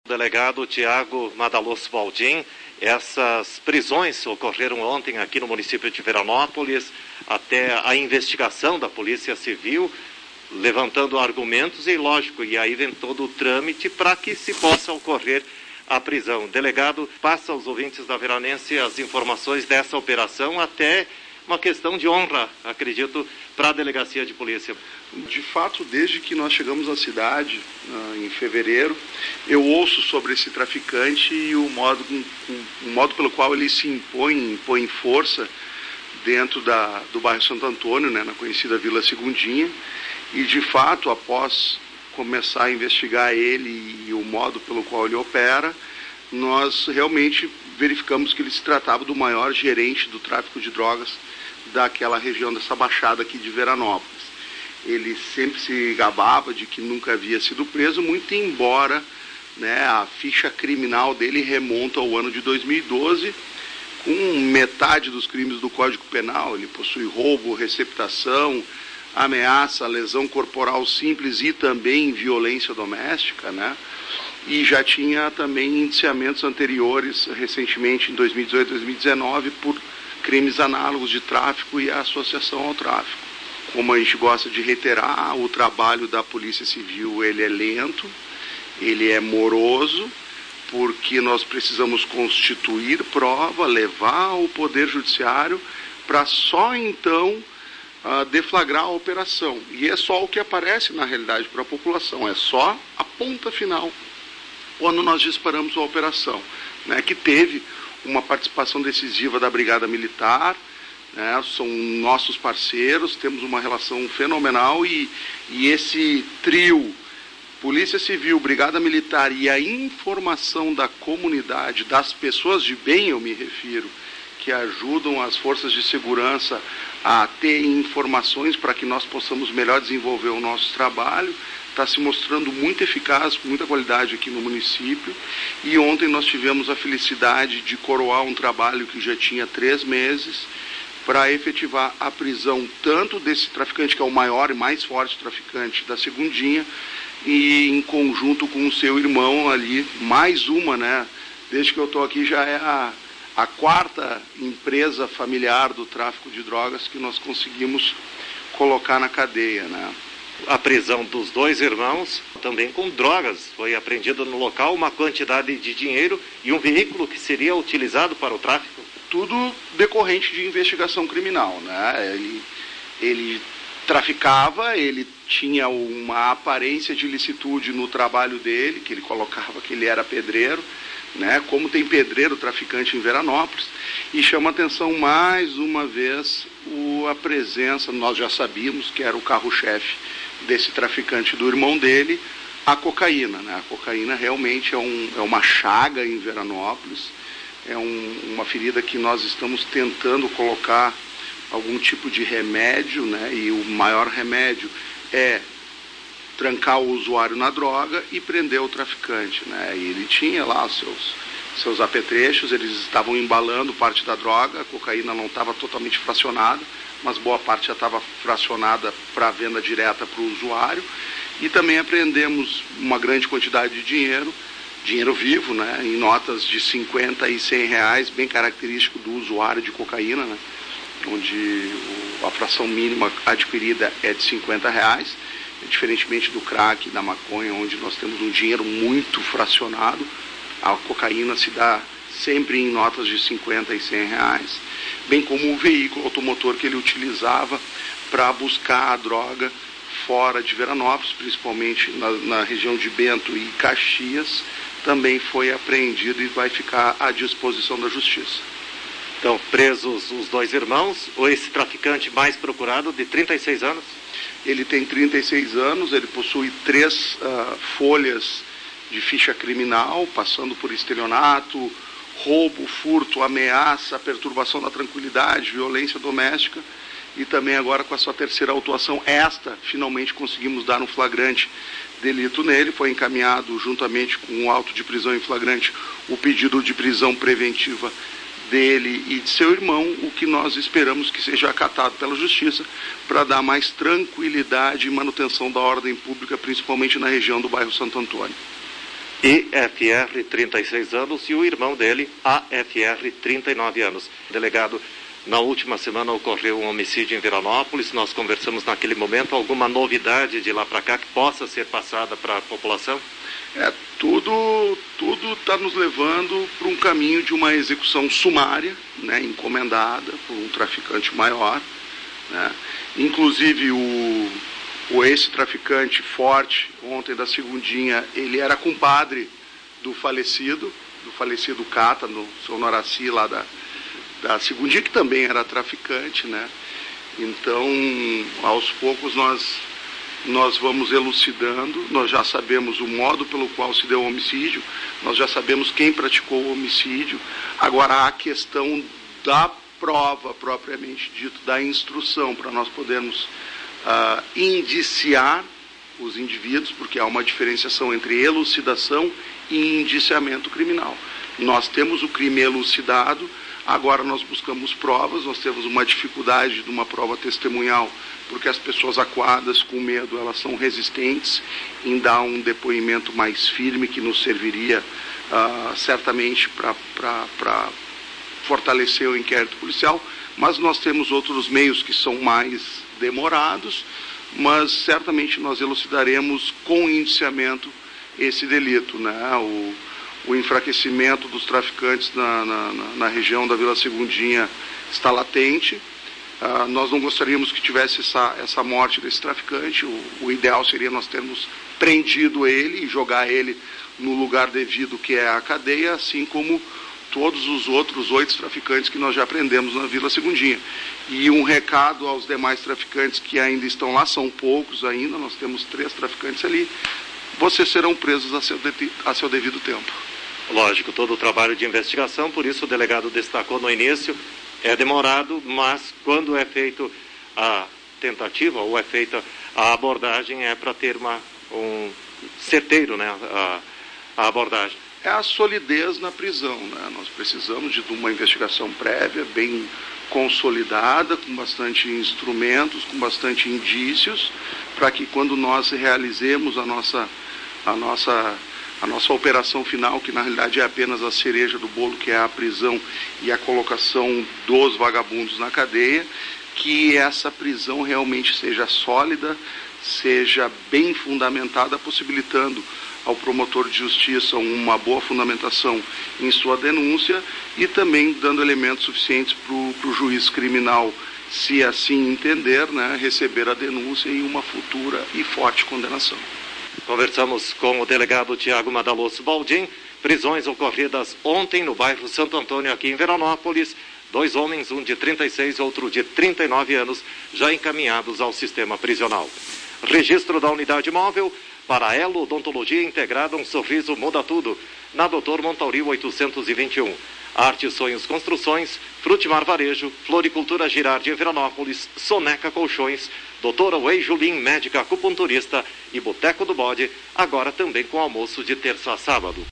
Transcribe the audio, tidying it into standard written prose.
Delegado Tiago Madaloso Valdim, essas prisões ocorreram ontem aqui no município de Veranópolis, até a investigação da Polícia Civil, levantando argumentos e, lógico, e aí vem todo o trâmite para que se possa ocorrer a prisão. Delegado, passa aos ouvintes da Veranense as informações dessa operação, até uma questão de honra, acredito, para a delegacia de polícia. De fato, desde que nós chegamos à cidade, em fevereiro, eu ouço sobre esse traficante e o modo pelo qual ele se impõe força dentro do bairro Santo Antônio, né, na conhecida Vila Segundinha, e de fato, após começar a investigar ele e o modo pelo qual ele opera, nós realmente verificamos que ele se tratava do maior gerente do tráfico de drogas daquela região, dessa baixada aqui de Veranópolis. Ele sempre se gabava de que nunca havia sido preso, muito embora, né, a ficha criminal dele remonta ao ano de 2012, com metade dos crimes do Código Penal. Ele possui roubo, receptação, ameaça, lesão corporal simples e também violência doméstica, né? E já tinha também indiciamentos anteriores, recentemente em 2018 e 2019, por crimes análogos de tráfico e associação ao tráfico. Como a gente gosta de reiterar, o trabalho da Polícia Civil ele é lento, ele é moroso, porque nós precisamos constituir prova, levar ao Poder Judiciário para só então deflagrar a operação. E é só o que aparece na realidade para a população, é só a ponta final, quando nós disparamos a operação, né, que teve uma participação decisiva da Brigada Militar, né, são nossos parceiros, temos uma relação fenomenal e esse trio, Polícia Civil, Brigada Militar e a informação da comunidade, das pessoas de bem eu me refiro, que ajudam as forças de segurança a ter informações para que nós possamos melhor desenvolver o nosso trabalho, está se mostrando muito eficaz, com muita qualidade aqui no município. E ontem nós tivemos a felicidade de coroar um trabalho que já tinha 3 meses para efetivar a prisão tanto desse traficante, que é o maior e mais forte traficante da Segundinha, e em conjunto com o seu irmão ali, mais uma, né? Desde que eu estou aqui já é a 4ª empresa familiar do tráfico de drogas que nós conseguimos colocar na cadeia, né? A prisão dos 2 irmãos, também com drogas, foi apreendida no local uma quantidade de dinheiro e um veículo que seria utilizado para o tráfico. Tudo decorrente de investigação criminal, né? Ele traficava, ele tinha uma aparência de ilicitude no trabalho dele, que ele colocava que ele era pedreiro, né? Como tem pedreiro traficante em Veranópolis, e chama atenção mais uma vez a presença, nós já sabíamos que era o carro-chefe desse traficante do irmão dele, a cocaína, né? A cocaína realmente é uma chaga em Veranópolis, é uma ferida que nós estamos tentando colocar algum tipo de remédio, né? E o maior remédio é trancar o usuário na droga e prender o traficante, né? E ele tinha lá os seus apetrechos, eles estavam embalando parte da droga, a cocaína não estava totalmente fracionada, mas boa parte já estava fracionada para venda direta para o usuário. E também apreendemos uma grande quantidade de dinheiro vivo, né, em notas de 50 e 100 reais, bem característico do usuário de cocaína, né, onde a fração mínima adquirida é de 50 reais, diferentemente do crack e da maconha, onde nós temos um dinheiro muito fracionado. A cocaína se dá sempre em notas de 50 e 100 reais, bem como o veículo automotor que ele utilizava para buscar a droga fora de Veranópolis, principalmente na região de Bento e Caxias, também foi apreendido e vai ficar à disposição da Justiça. Então, presos os 2 irmãos, ou esse traficante mais procurado, de 36 anos? Ele tem 36 anos, ele possui 3 folhas de ficha criminal, passando por estelionato, roubo, furto, ameaça, perturbação da tranquilidade, violência doméstica, e também agora com a sua 3ª autuação, finalmente conseguimos dar um flagrante delito nele. Foi encaminhado juntamente com o auto de prisão em flagrante o pedido de prisão preventiva dele e de seu irmão, o que nós esperamos que seja acatado pela Justiça para dar mais tranquilidade e manutenção da ordem pública, principalmente na região do bairro Santo Antônio. IFR, 36 anos, e o irmão dele, AFR, 39 anos. Delegado, na última semana ocorreu um homicídio em Veranópolis, nós conversamos naquele momento, alguma novidade de lá para cá que possa ser passada para a população? Tudo está nos levando para um caminho de uma execução sumária, né, encomendada por um traficante maior, né? Inclusive esse traficante forte, ontem da Segundinha, ele era compadre do falecido Cata, no seu Noraci lá da Segundinha, que também era traficante, né? Então, aos poucos nós vamos elucidando, nós já sabemos o modo pelo qual se deu o homicídio, nós já sabemos quem praticou o homicídio. Agora, a questão da prova propriamente dito, da instrução, para nós podermos indiciar os indivíduos, porque há uma diferenciação entre elucidação e indiciamento criminal. Nós temos o crime elucidado, agora nós buscamos provas, nós temos uma dificuldade de uma prova testemunhal, porque as pessoas acuadas com medo, elas são resistentes em dar um depoimento mais firme, que nos serviria certamente para fortalecer o inquérito policial, mas nós temos outros meios que são mais demorados, mas certamente nós elucidaremos com indiciamento esse delito, né? O enfraquecimento dos traficantes na região da Vila Segundinha está latente. Nós não gostaríamos que tivesse essa morte desse traficante. O ideal seria nós termos prendido ele e jogar ele no lugar devido, que é a cadeia, assim como todos os outros 8 traficantes que nós já prendemos na Vila Segundinha. E um recado aos demais traficantes que ainda estão lá, são poucos ainda, nós temos 3 traficantes ali, vocês serão presos a seu devido tempo. Lógico, todo o trabalho de investigação, por isso o delegado destacou no início, é demorado, mas quando é feito a tentativa ou é feita a abordagem, é para ter um certeiro, né, a abordagem. É a solidez na prisão, né? Nós precisamos de uma investigação prévia, bem consolidada, com bastante instrumentos, com bastante indícios, para que quando nós realizemos a nossa operação final, que na realidade é apenas a cereja do bolo, que é a prisão e a colocação dos vagabundos na cadeia, que essa prisão realmente seja sólida, seja bem fundamentada, possibilitando ao promotor de justiça uma boa fundamentação em sua denúncia e também dando elementos suficientes para o juiz criminal, se assim entender, né, receber a denúncia e uma futura e forte condenação. Conversamos com o delegado Tiago Madaloso Baldin. Prisões ocorridas ontem no bairro Santo Antônio, aqui em Veranópolis. 2 homens, um de 36 e outro de 39 anos, já encaminhados ao sistema prisional. Registro da unidade móvel para Elo Odontologia Integrada, um sorriso muda tudo. Na Doutor Montauril 821. Arte Sonhos Construções, Frutimar Varejo, Floricultura Girardi em Veranópolis, Soneca Colchões, Doutora Wei Julim, médica acupunturista e Boteco do Bode, agora também com almoço de terça a sábado.